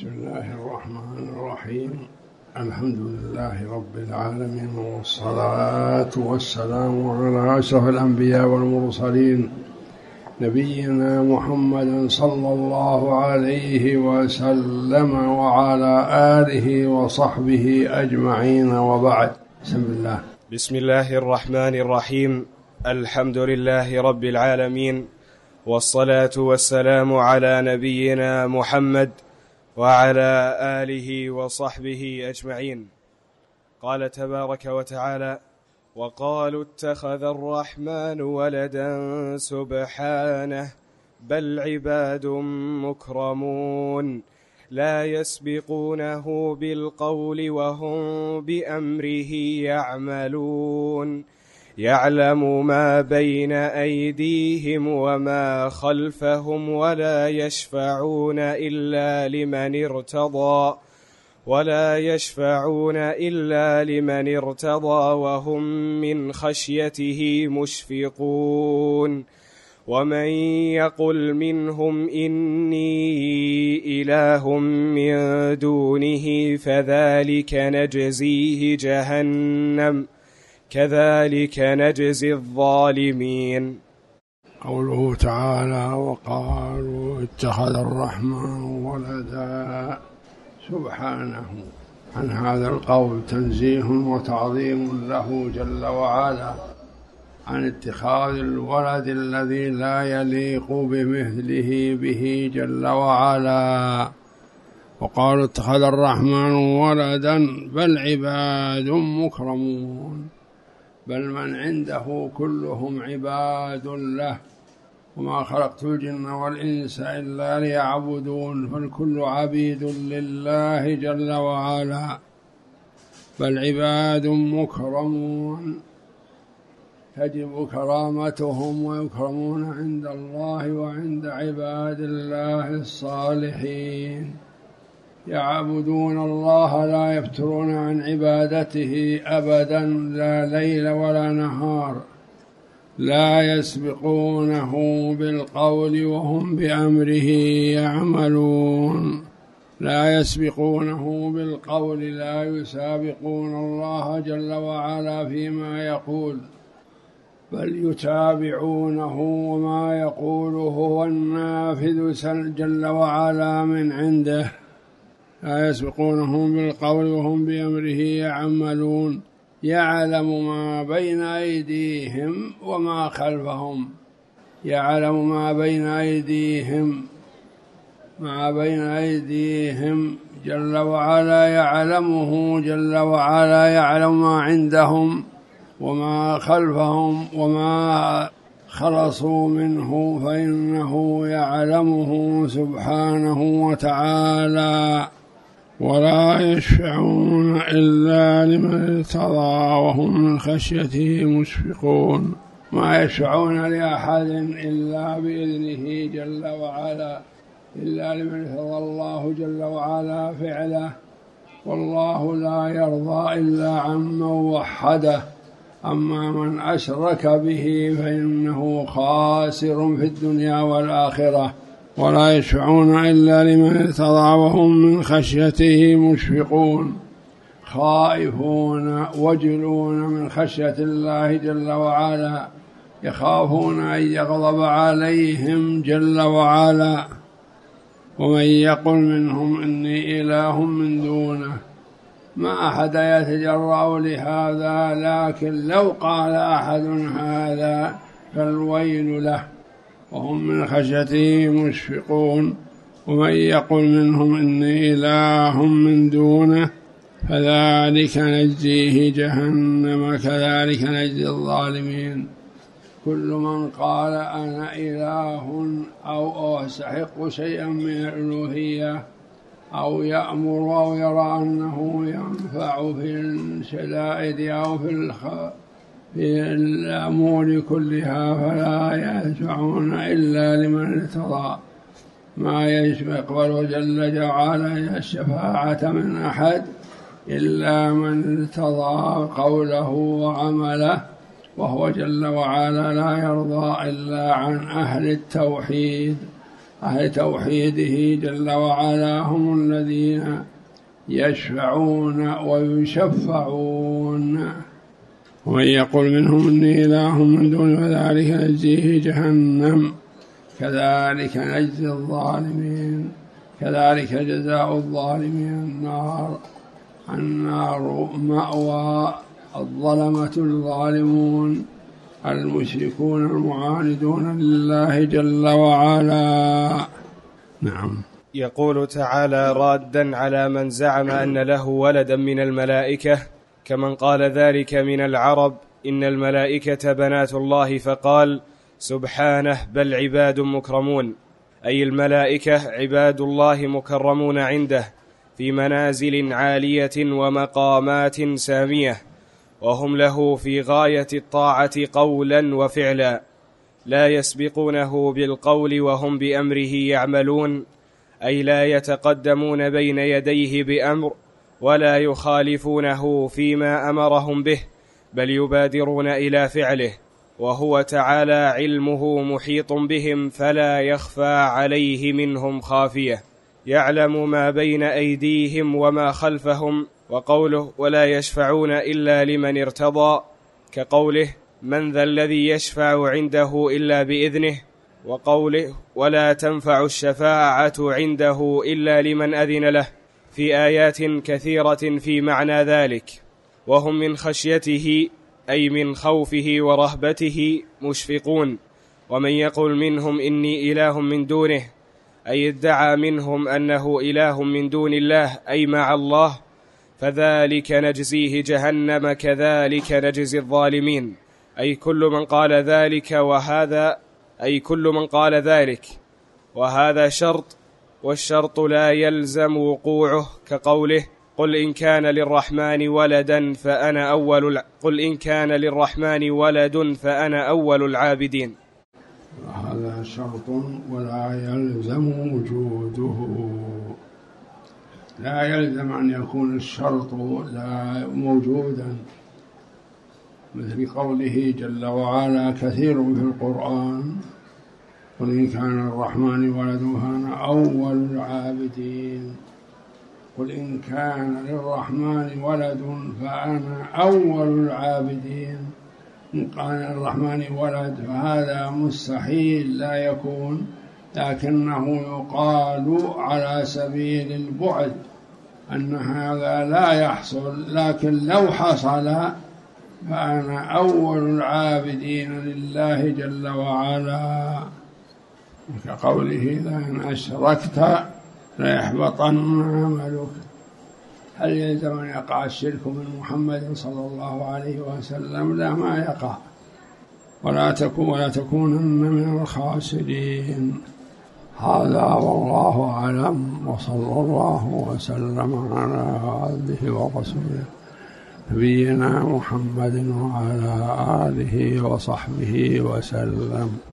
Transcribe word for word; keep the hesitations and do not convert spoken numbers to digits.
بسم الله الرحمن الرحيم. الحمد لله رب العالمين، والصلاة والسلام على أشرف الأنبياء والمرسلين، نبينا محمد صلى الله عليه وسلم وعلى آله وصحبه أجمعين، وبعد. بسم الله بسم الله الرحمن الرحيم. الحمد لله رب العالمين، والصلاة والسلام على نبينا محمد وعلى آله وصحبه أجمعين. قال تبارك وتعالى: وقالوا اتخذ الرحمن ولدا سبحانه بل عباد مكرمون لا يسبقونه بالقول وهم بأمره يعملون يعلم ما بين أيديهم وما خلفهم ولا يشفعون إلا لمن ارتضى ولا يشفعون إلا لمن ارتضى وهم من خشيته مشفقون ومن يقل منهم إني إله من دونه فذلك نجزيه جهنم كذلك نجزي الظالمين. قوله تعالى: وقالوا اتخذ الرحمن ولدا، سبحانه عن هذا القول تنزيه وتعظيم له جل وعلا عن اتخاذ الولد الذي لا يليق بمثله به جل وعلا. وقالوا اتخذ الرحمن ولدا بل عباد مكرمون، بل من عنده كلهم عباد له، وما خلقت الجن والإنس إلا ليعبدون، فالكل عبيد لله جل وعلا. بل عباد مكرمون تجب كرامتهم ويكرمون عند الله وعند عباد الله الصالحين، يعبدون الله لا يفترون عن عبادته أبدا، لا ليل ولا نهار، لا يسبقونه بالقول وهم بأمره يعملون. لا يسبقونه بالقول، لا يسابقون الله جل وعلا فيما يقول، بل يتابعونه، وما يقوله هو النافذ جل وعلا من عنده. لا يسبقونهم بالقول وهم بأمره يعملون يعلم ما بين أيديهم وما خلفهم. يعلم ما بين أيديهم ما بين أيديهم جل وعلا، يعلمه جل وعلا، يعلم ما عندهم وما خلفهم وما خلصوا منه فإنه يعلمه سبحانه وتعالى. ولا يشفعون إلا لمن ارتضى وهم من خشيته مشفقون. ما يشفعون لأحد إلا بإذنه جل وعلا، إلا لمن ارتضى الله جل وعلا فعله. والله لا يرضى إلا عمن وحده، أما من أشرك به فإنه خاسر في الدنيا والآخرة. ولا يشفعون إلا لمن ارتضى وهم من خشيته مشفقون، خائفون وجلون من خشية الله جل وعلا، يخافون أن يغضب عليهم جل وعلا. ومن يقل منهم إني إله من دونه، ما أحد يتجرأ لهذا، لكن لو قال أحد هذا فالويل له، وهم من خشيته مشفقون. ومن يقل منهم إني إله من دونه فذلك نجزيه جهنم كذلك نجزي الظالمين. كل من قال أنا إله أو أستحق شيئا من الألوهية أو يأمر أو يرى أنه ينفع في الشدائد أو في الخ... في الأمور كلها فلا يشفعون إلا لمن ارتضى. ما يقبل جل وعلا الشفاعة من أحد إلا من ارتضى قوله وعمله، وهو جل وعلا لا يرضى إلا عن أهل التوحيد أهل توحيده جل وعلا هم الذين يشفعون ويشفعون. ومن يقل منهم إني إله من دون ذلك نجزيه جهنم كذلك نجزي الظالمين كذلك جزاء الظالمين النار النار مأوى الظلمة الظالمون المشركون المعاندون لله جل وعلا. نعم. يقول تعالى رادا على من زعم أن له ولدا من الملائكة كمن قال ذلك من العرب إن الملائكة بنات الله، فقال سبحانه بل عباد مكرمون، أي الملائكة عباد الله مكرمون عنده في منازل عالية ومقامات سامية، وهم له في غاية الطاعة قولا وفعلا، لا يسبقونه بالقول وهم بأمره يعملون، أي لا يتقدمون بين يديه بأمر ولا يخالفونه فيما أمرهم به، بل يبادرون إلى فعله، وهو تعالى علمه محيط بهم فلا يخفى عليه منهم خافية، يعلم ما بين أيديهم وما خلفهم. وقوله ولا يشفعون إلا لمن ارتضى كقوله من ذا الذي يشفع عنده إلا بإذنه، وقوله ولا تنفع الشفاعة عنده إلا لمن أذن له، في آيات كثيرة في معنى ذلك. وهم من خشيته أي من خوفه ورهبته مشفقون. ومن يقول منهم إني إله من دونه أي ادعى منهم أنه إله من دون الله أي مع الله، فذلك نجزيه جهنم كذلك نجزي الظالمين، أي كل من قال ذلك وهذا أي كل من قال ذلك وهذا شرط، والشرط لا يلزم وقوعه كقوله قل إن كان للرحمن ولدا فأنا أول الع... قل إن كان للرحمن ولد فأنا أول العابدين. هذا شرط ولا يلزم وجوده، لا يلزم أن يكون الشرط لا موجودا، مثل قوله جل وعلا كثير في القرآن قل إن كان للرحمن ولد فأنا أول العابدين، قل إن كان للرحمن ولد فأنا أول العابدين. إن كان للرحمن ولد فهذا مستحيل لا يكون، لكنه يقال على سبيل البعد أن هذا لا يحصل، لكن لو حصل فأنا أول العابدين لله جل وعلا، كقوله لئن أشركت ليحبطن عملك. هل يلزم أن يقع الشرك من محمد صلى الله عليه وسلم؟ لا، ما يقع، ولا تكون ولا تكونن من الخاسرين. هذا والله أعلم، وصلى الله وسلم على عبده ورسوله نبينا محمد وعلى آله وصحبه وسلم.